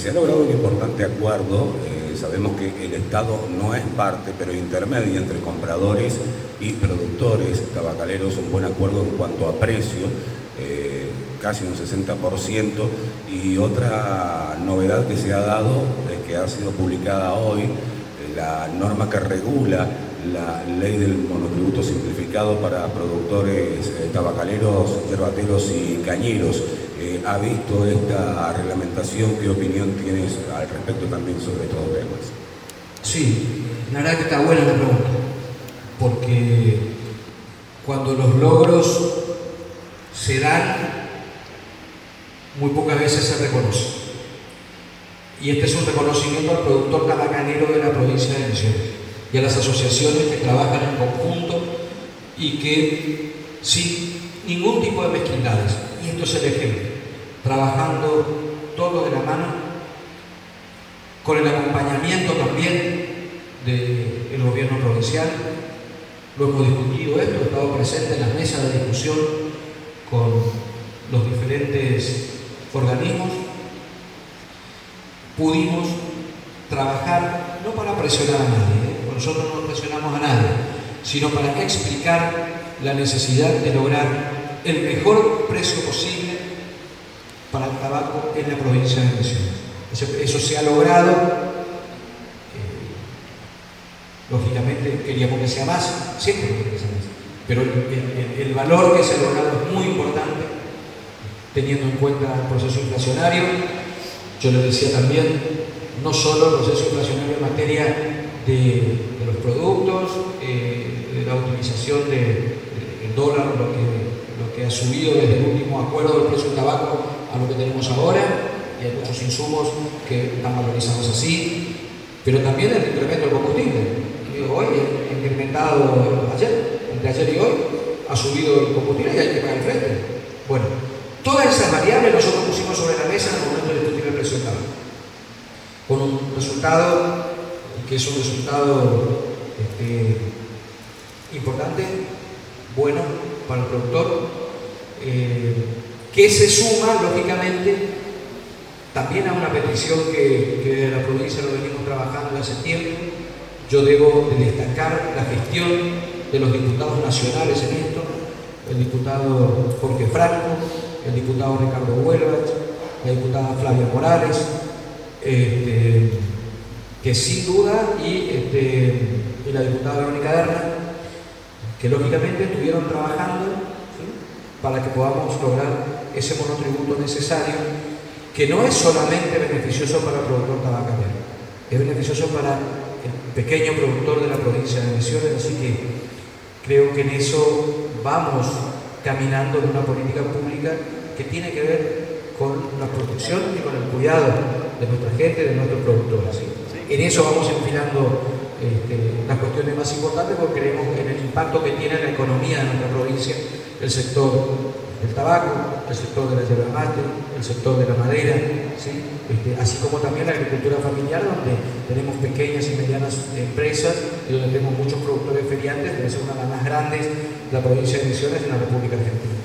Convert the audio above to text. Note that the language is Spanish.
Se ha logrado un importante acuerdo. Sabemos que el Estado no es parte, pero intermedia entre compradores y productores tabacaleros, un buen acuerdo en cuanto a precio, casi un 60%, y otra novedad que se ha dado, que ha sido publicada hoy, la norma que regula la ley del monotributo simplificado para productores tabacaleros, yerbateros y cañeros. ¿Ha visto esta reglamentación? ¿Qué opinión tienes al respecto también sobre estos temas? Sí, la verdad que está buena la pregunta, porque cuando los logros se dan, muy pocas veces se reconocen. Y este es un reconocimiento al productor tabacalero de la provincia de Misiones y a las asociaciones que trabajan en conjunto y que sin ningún tipo de mezquindades, y esto es el ejemplo, trabajando todo de la mano, con el acompañamiento también del gobierno provincial. Lo hemos discutido esto, he estado presente en las mesas de discusión con los diferentes organismos. Pudimos trabajar no para presionar a nadie, nosotros no presionamos a nadie, sino para explicar la necesidad de lograr el mejor precio posible para el tabaco en la provincia de Misiones. Eso se ha logrado. Lógicamente queríamos que sea más, siempre queríamos que sea más, pero el valor que se ha logrado es muy importante, teniendo en cuenta el proceso inflacionario. Yo les decía también, no solo el proceso inflacionario en materia de los productos, de la utilización del dólar, lo que ha subido desde el último acuerdo del precio del tabaco a lo que tenemos ahora, y hay muchos insumos que están valorizados así, pero también el incremento del combustible. Hoy ha incrementado, entre ayer y hoy, ha subido el combustible y hay que pagar el frente. Bueno, todas esas variables nosotros pusimos sobre la mesa en el momento de discutir el precio del tabaco, con un resultado que es un resultado importante, bueno para el productor, que se suma lógicamente también a una petición que desde la provincia lo venimos trabajando hace tiempo. Yo debo de destacar la gestión de los diputados nacionales en esto, el diputado Jorge Franco, el diputado Ricardo Huelvach, la diputada Flavia Morales, que sin duda, y la diputada Verónica Derna, que lógicamente estuvieron trabajando, ¿sí?, para que podamos lograr ese monotributo necesario, que no es solamente beneficioso para el productor tabacalero, es beneficioso para el pequeño productor de la provincia de Misiones. Así que creo que en eso vamos caminando en una política pública que tiene que ver con la protección y con el cuidado de nuestra gente, de nuestros productores, ¿sí? En eso vamos enfilando las cuestiones más importantes, porque creemos en el impacto que tiene en la economía de nuestra provincia el sector del tabaco, el sector de la yerba mate, el sector de la madera, ¿sí? Así como también la agricultura familiar, donde tenemos pequeñas y medianas empresas y donde tenemos muchos productores feriantes, debe ser una de las más grandes de la provincia de Misiones en la República Argentina.